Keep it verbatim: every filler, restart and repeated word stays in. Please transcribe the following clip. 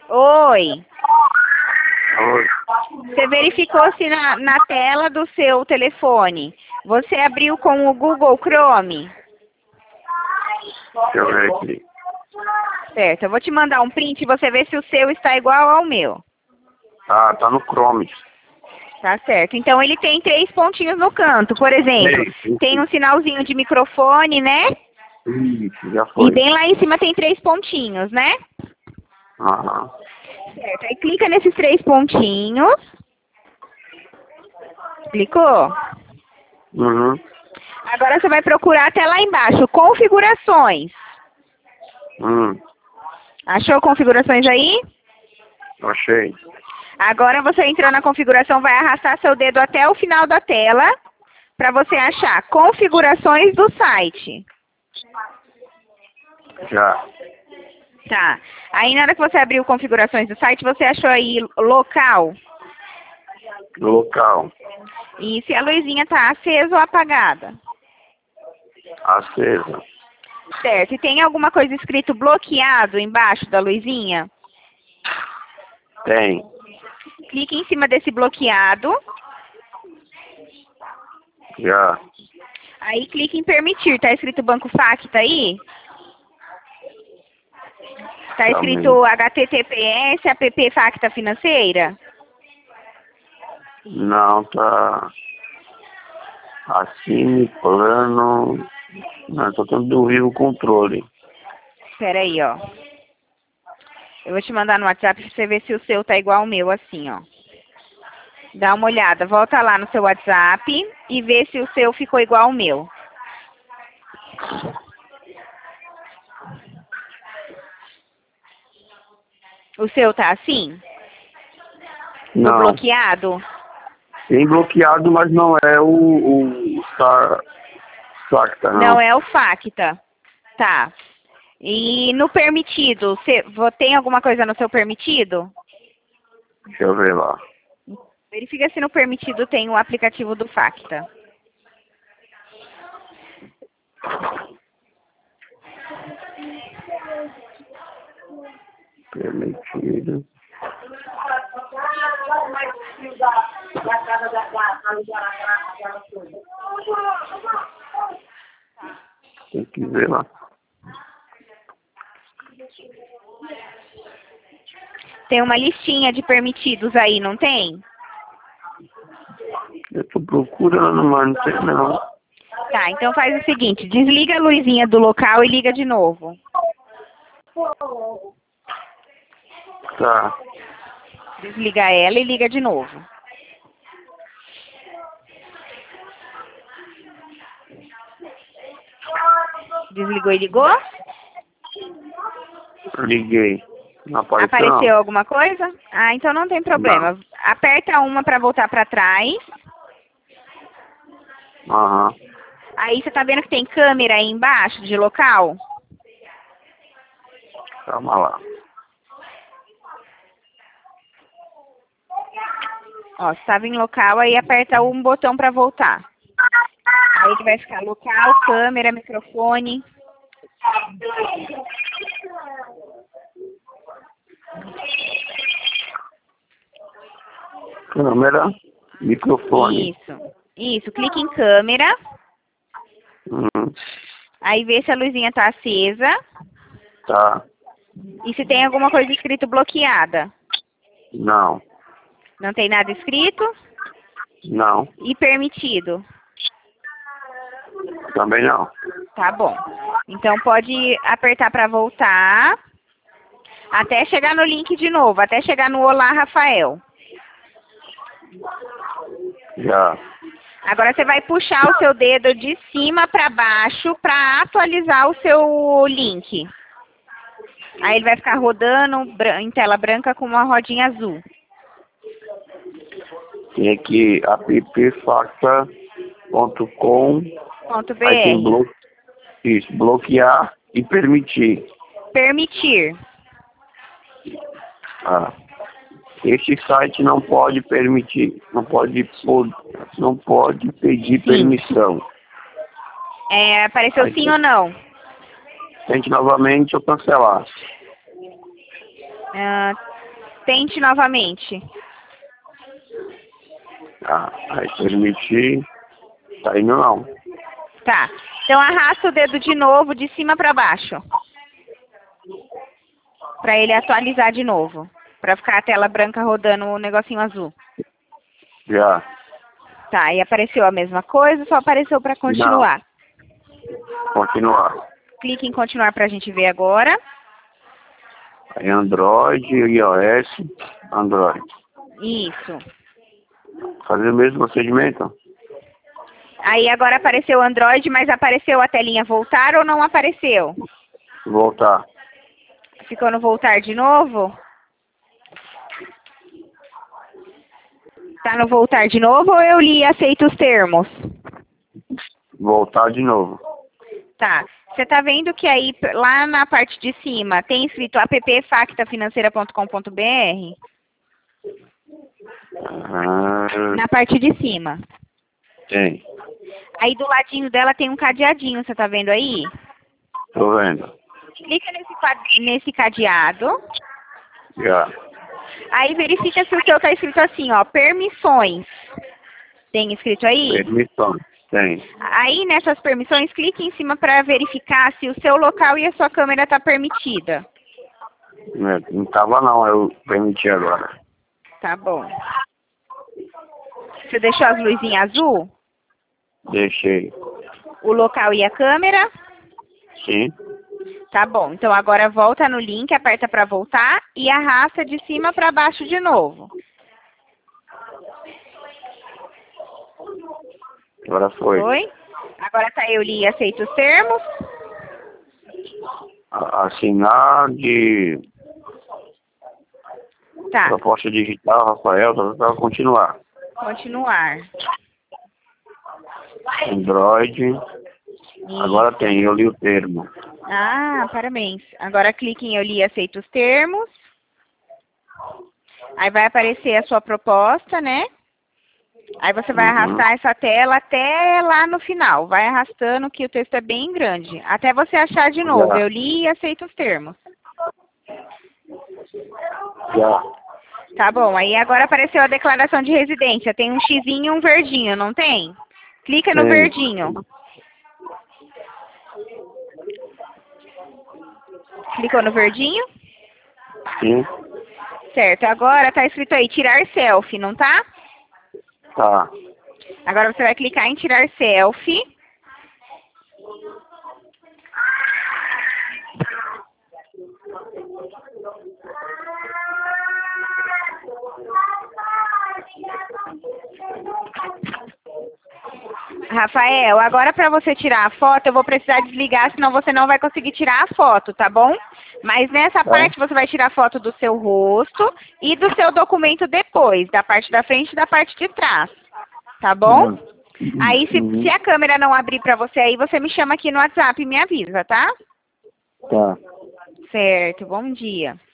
Oi. Oi. Você verificou se na, na tela do seu telefone você abriu com o Google Chrome? Deixa eu ver aqui. Certo, eu vou te mandar um print e você vê se o seu está igual ao meu. Ah, tá no Chrome. Tá certo. Então ele tem três pontinhos no canto, por exemplo. Ei, Tem um sinalzinho de microfone, né? Isso, já E foi. bem lá em cima tem três pontinhos, né? Aham. Certo. Aí clica nesses três pontinhos. Clicou? Uhum. Agora você vai procurar até lá embaixo, configurações. Hum. Achou configurações aí? Achei. Agora você entrou na configuração, vai arrastar seu dedo até o final da tela para você achar configurações do site. Já. Tá. Aí na hora que você abriu configurações do site, você achou aí local. Local. E se a luzinha tá acesa ou apagada? Acesa. Certo. E tem alguma coisa escrito bloqueado embaixo da luzinha? Tem. Clique em cima desse bloqueado. Já. Aí clique em permitir. Tá escrito Banco Facta aí? Tá escrito H T T P S, app Facta Financeira? Não, tá. Assine plano. Não, tô tendo dúvida o controle. Espera aí, ó. Eu vou te mandar no WhatsApp pra você ver se o seu tá igual ao meu, assim, ó. Dá uma olhada. Volta lá no seu WhatsApp e vê se o seu ficou igual ao meu. O seu tá assim? No Não. bloqueado? Tem bloqueado, mas não é o, o Sa- Sacta, não. Não é o Facta. Tá. E no permitido, você vo- tem alguma coisa no seu permitido? Deixa eu ver lá. Verifica se no permitido tem o aplicativo do Facta. Permitido. Tem que ver lá. Tem uma listinha de permitidos aí, não tem? Eu tô procurando, mas não tem não. Tá, então faz o seguinte, desliga a luzinha do local e liga de novo. Tá. Desliga ela e liga de novo. Desligou e ligou? Liguei. Não apareceu, Apareceu não. alguma coisa? Ah, então não tem problema. Não. Aperta uma para voltar para trás. Aham. Aí você tá vendo que tem câmera aí embaixo de local? Calma lá. Ó, você estava em local, aí aperta um botão para voltar. Aí ele vai ficar local, câmera, microfone. Câmera, microfone. Isso. Isso, clique em câmera. Uhum. Aí vê se a luzinha tá acesa. Tá. E se tem alguma coisa escrito bloqueada. Não. Não tem nada escrito? Não. E permitido? Também não. Tá bom. Então pode apertar para voltar. Até chegar no link de novo. Até chegar no Olá, Rafael. Já. Agora você vai puxar o seu dedo de cima para baixo para atualizar o seu link. Aí ele vai ficar rodando em tela branca com uma rodinha azul. Tem aqui appfacta ponto com. Ponto Aí tem .br. blo... Isso, bloquear e permitir. Permitir. Ah. Este site não pode permitir, não pode, pôr- não pode pedir Sim. permissão. É, apareceu Aí sim tem- ou não? Tente novamente ou cancelar. Ah, Tente novamente. Tá, aí permitir. Tá indo não. Tá. Então arrasta o dedo de novo, de cima para baixo. Para ele atualizar de novo. Para ficar a tela branca rodando o negocinho azul. Já. Tá, e apareceu a mesma coisa, só apareceu para continuar. Não. Continuar. Clique em continuar para a gente ver agora. Aí Android, iOS, Android. Isso. Fazer o mesmo procedimento? Aí agora apareceu o Android, mas apareceu a telinha voltar ou não apareceu? Voltar. Ficou no voltar de novo? Tá no voltar de novo ou eu li e aceito os termos? Voltar de novo. Tá. Você tá vendo que aí lá na parte de cima tem escrito app facta financeira ponto com ponto br? Ah, Na parte de cima. tem. Aí do ladinho dela tem um cadeadinho, você tá vendo aí? Tô vendo. Clica nesse, nesse cadeado. Já. Aí verifica se o seu tá escrito assim, ó, permissões. Tem escrito aí? Permissões. Tem. Aí nessas permissões, clique em cima para verificar se o seu local e a sua câmera tá permitida. É, não tava não, eu permiti agora. Tá bom. Você deixou as luzinhas azul? Deixei. O local e a câmera? Sim. Tá bom. Então agora volta no link, aperta para voltar e arrasta de cima para baixo de novo. Agora foi. Foi? Agora tá eu li e aceito os termos. A- Assinar de Tá. proposta digital, Rafael, tá, tá, continuar. Continuar. Android. Isso. Agora tem, eu li o termo. Ah, parabéns. Agora clique em eu li e aceito os termos. Aí vai aparecer a sua proposta, né? Aí você vai Uhum. arrastar essa tela até lá no final. Vai arrastando que o texto é bem grande. Até você achar de novo. Já. Eu li e aceito os termos. Já. Tá bom. Aí agora apareceu a declaração de residência. Tem um xizinho e um verdinho, não tem? Clica no Tem. verdinho. Clicou no verdinho? Sim. Certo. Agora tá escrito aí tirar selfie, não tá? Tá. Agora você vai clicar em tirar selfie. Rafael, agora para você tirar a foto, eu vou precisar desligar, senão você não vai conseguir tirar a foto, tá bom? Mas nessa Tá. parte você vai tirar foto do seu rosto e do seu documento depois, da parte da frente e da parte de trás, tá bom? Uhum. Aí se, Uhum. se a câmera não abrir para você aí, você me chama aqui no WhatsApp e me avisa, tá? Tá. Certo, bom dia.